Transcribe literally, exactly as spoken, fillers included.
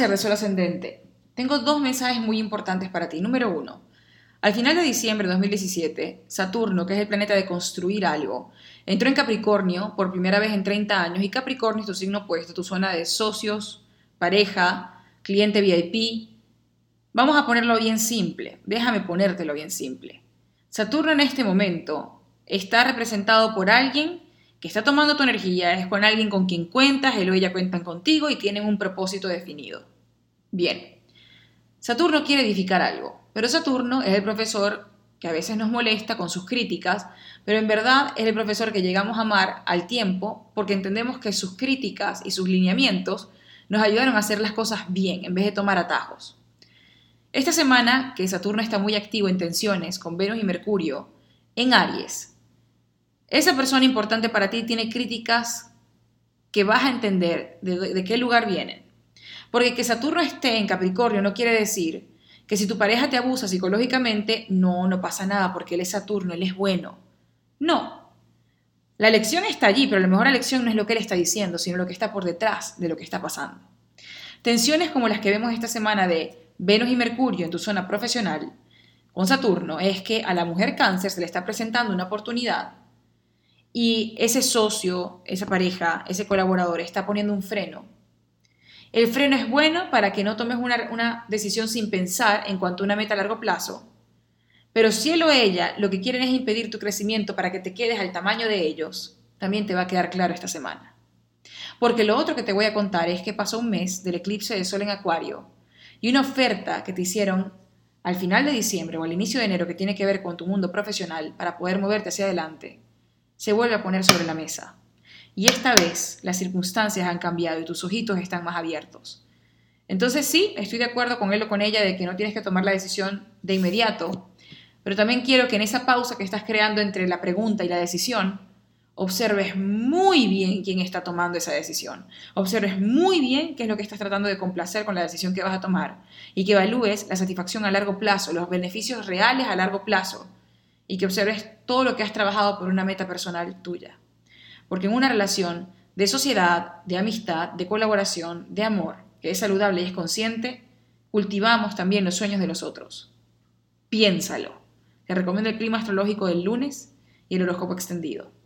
Cáncer de Sol ascendente. Tengo dos mensajes muy importantes para ti. Número uno. Al final de diciembre de dos mil diecisiete, Saturno, que es el planeta de construir algo, entró en Capricornio por primera vez en treinta años y Capricornio es tu signo opuesto, tu zona de socios, pareja, cliente V I P. Vamos a ponerlo bien simple. Déjame ponértelo bien simple. Saturno en este momento está representado por alguien que está tomando tu energía, es con alguien con quien cuentas, él o ella cuentan contigo y tienen un propósito definido. Bien, Saturno quiere edificar algo, pero Saturno es el profesor que a veces nos molesta con sus críticas, pero en verdad es el profesor que llegamos a amar al tiempo porque entendemos que sus críticas y sus lineamientos nos ayudaron a hacer las cosas bien en vez de tomar atajos. Esta semana, que Saturno está muy activo en tensiones con Venus y Mercurio, en Aries, esa persona importante para ti tiene críticas que vas a entender de, de qué lugar vienen. Porque que Saturno esté en Capricornio no quiere decir que si tu pareja te abusa psicológicamente, no, no pasa nada porque él es Saturno, él es bueno. No. La lección está allí, pero a lo mejor la lección no es lo que él está diciendo, sino lo que está por detrás de lo que está pasando. Tensiones como las que vemos esta semana de Venus y Mercurio en tu zona profesional con Saturno es que a la mujer Cáncer se le está presentando una oportunidad y ese socio, esa pareja, ese colaborador está poniendo un freno. El freno es bueno para que no tomes una, una decisión sin pensar en cuanto a una meta a largo plazo, pero si él o ella lo que quieren es impedir tu crecimiento para que te quedes al tamaño de ellos, también te va a quedar claro esta semana. Porque lo otro que te voy a contar es que pasó un mes del eclipse de Sol en Acuario y una oferta que te hicieron al final de diciembre o al inicio de enero que tiene que ver con tu mundo profesional para poder moverte hacia adelante, se vuelve a poner sobre la mesa. Y esta vez las circunstancias han cambiado y tus ojitos están más abiertos. Entonces sí, estoy de acuerdo con él o con ella de que no tienes que tomar la decisión de inmediato, pero también quiero que en esa pausa que estás creando entre la pregunta y la decisión, observes muy bien quién está tomando esa decisión. Observes muy bien qué es lo que estás tratando de complacer con la decisión que vas a tomar y que evalúes la satisfacción a largo plazo, los beneficios reales a largo plazo y que observes todo lo que has trabajado por una meta personal tuya. Porque en una relación de sociedad, de amistad, de colaboración, de amor, que es saludable y es consciente, cultivamos también los sueños de los otros. Piénsalo. Te recomiendo el clima astrológico del lunes y el horóscopo extendido.